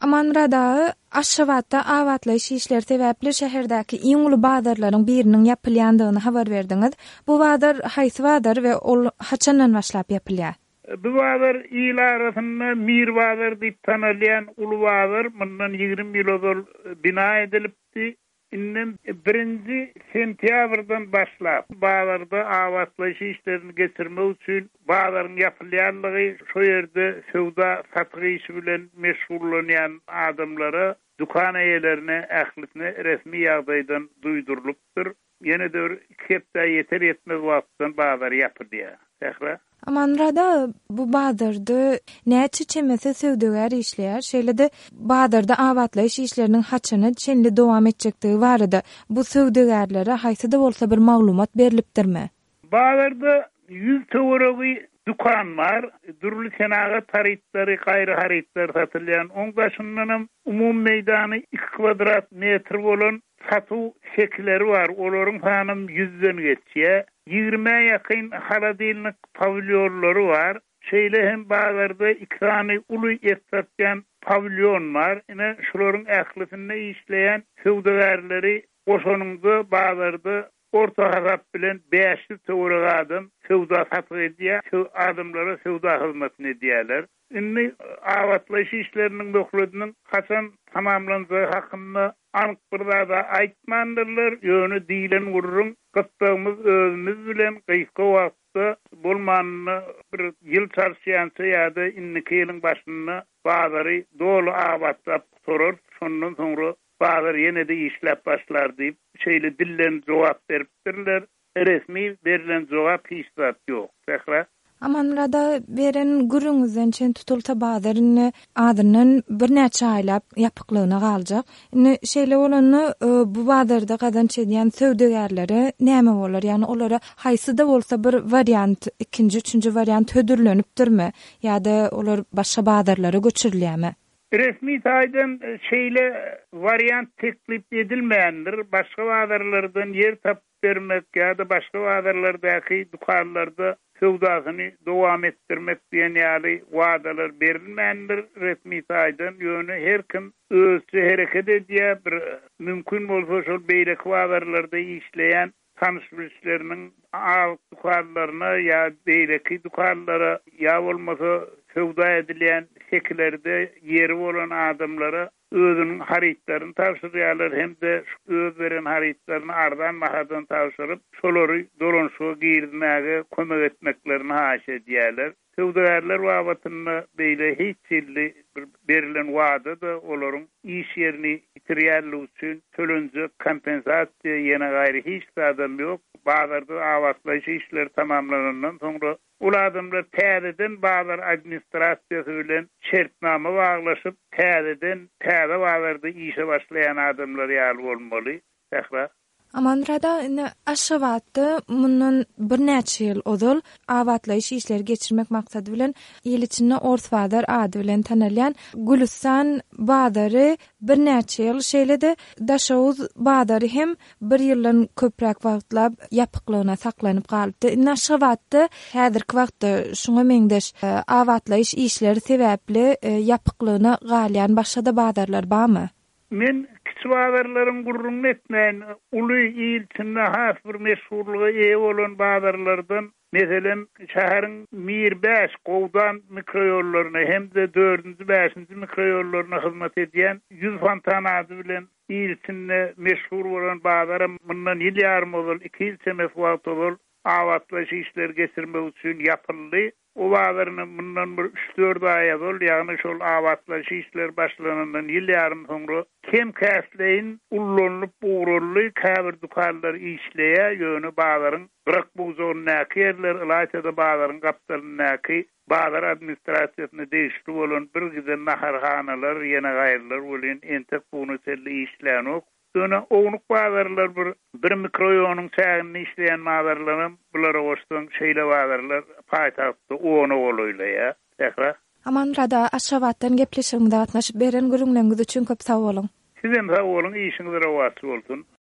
Amanrada Aşgabatda awatlaýyş işleri sebäpli şäherdäki iň uly bazarlaryň biriniň ýapylýandygyny habar berdiňiz. Bu bazar haýsy bazar we ol haçandan başlap ýapylýar? Bu bazar ýyl arasynda Mir bazar diýip tanylýan uly bazar mundan 20 ýyl ozal bina edilipdi. Inden 1 sentýabrdan başlap bazarda awatlaýyş işlerini geçirmek üçin bazarın ýapylýanlygy şo ýerde sowda satgy işi bilen meşgullanýan adamlara dukan eýelerine ählisine resmi ýagdaýdan duýdurylypdyr. Ýene de 2 hepde ýeter ýetmez wagtdan bazar ýapylýar. Sähra Amanrada bu bazarda näçe çemese söwdegar işleýär. Şeýle-de bazarda awatlaýyş işleriniň haçany çenli dowam etjekdigi barada bu söwdegarlara haýsy-da bolsa bir maglumat berilipdirmi? Bazarda 100 töweregi dukan var. Durly senaga tarypdary, gaýry harypdary satylýan. Oň başyndan umum meýdany 2 kvadrat metr bolan satu şekilleri var. Olaryň sany 100den geçýär. 20'ye yakın haladilnik pavilyonları var. Şeýle hem bazarda 2 tane uly esnafyan pavilyon var. Ine şolaryň ählisinde işleýän söwdegarlary oşonunda bazarda orta hasap bilen 500 töwerek adam söwda satgy edýär. Şu adamlara söwda hyzmatny edýärler. Indi awatlaýyş işleriniň böklediginiň haçan tamamlanacagy hakynda anyk bir zada aýtmandyrlar. Ýöne diýilen gurrun gysdygymyz özümüz bilen gysga wagtda bolmanyny bir ýyl çarşýança ýa-da inniki ýylyň başynda bazary dolu awatdap sorar. Şondan soňra bazar ýene-de işläp başlar diýip şeýle dillen jogap beripdirler. Resmi berilen jogap hiç zat ýok. Sähra Amanrada beren gurunuzdan çen tutulta bazarını adynyň bir näçe aýlap ýapyklygyna galjak. Şeýle bolany bu bazarda gadanç edýän söwdegarlary näme bolar? Ýani olara haýsy-da bolsa bir variant, ikinji, üçünji variant hödürlenipdirmi? Ýa-da olar başga bazarlara göçürilýärmi? Resmi taýdan şeýle variant teklip edilmeýändir. Başga bazarlardan yer tap bermek ýa-da başga bazarlardaky dukanlarda söwdasyny dowam etdirmek diýen ýaly wadalar berilmeýändir. Resmi taýdan ýöne her kim özçe hereket edýär. Bir mümkin bolsa şol beýleki bazarlarda işleýän tanışmyşlarynyň dukanlaryna ýa beýleki dukanlara ýa bolmasa söwda edilýän şekillerde ýeri bolan adamlara özünün harytlaryny tapşyrýarlar hem-de öz beren harytlaryny ardan mahadan tapşyryp şolary dolanşyga girmäge kömek etmeklerini haýy edýärler. Söwdegarlar wagtyny beýle hiç ýylly berilen wada da olaryň iş ýerini bitirýärlik üçin tölenjek kompensasiýa ýene gaýry hiç adam ýok. Bazarda awatlaýyş işleri tamamlanandan soňra ul adamlar täzeden bazar administrasiýasy bilen şertnama baglaşyp täzeden bazarda işe başlaýan adamlar ýaly bolmaly. Sähra Amanrada Aşgabatda mundan bir näçe ýyl ozal awatlaýyş işleri geçirmek maksady bilen ýyl içinde Ors bazar ady bilen tanylýan Gülistan bazary bir näçe ýyl şeýle-de Daşawuz bazary hem bir ýyldan köprek wagtlap ýapyklygyna saklanyp galypdy. Aşgabatda häzirki wagtda şuňa meňdeş awatlaýyş işleri sebäpli ýapyklygyna galýan başga bazarlar barmy? Men kiçik bazarlaryň gurrun etmeýän uly ýylçynda has bir meşhurlygy eýe bolan bazarlardan meselen şäheriň Mir 5 gowdan mikroýollaryna hem-de 4-nji 5-nji mikroýollaryna hyzmat edýän 100 fontan ady bilen ýylçynda meşhur bolan bazara mundan ýyl ýarym bol 2 ýyl çemes wagt bol awatlaýyş işleri geçirmek üçin ýapyldy. O bazarın bundan bir 3-4 aýa bol, ýagny şol awatlaýyş işleri başlanandan ýyl ýarym soňra kem käsleýin ullanyp buğrully käbir dukanlar işleýär. Ýöne bazaryň bırak buzornaky ýerler ilaýda bazaryň gapdalynaky bazar administrasiýasyny değişdi bolan bir gizem naharhanalar ýene gaýrlar bolan entek bunu telli işlänok. Ýöne oňluk bazarlar bir mikroýonyň çägini işleýän bazarlarym bulara goşdan şeýle bazarlar paýtagtda onu bolýar. Sähra Amanrada Aşgabatdan gepleşiginde gatnaşyp beren gürüňleriniz üçin köp sag bolun. Sizem sag bolun, işiňiz rawat bolsun.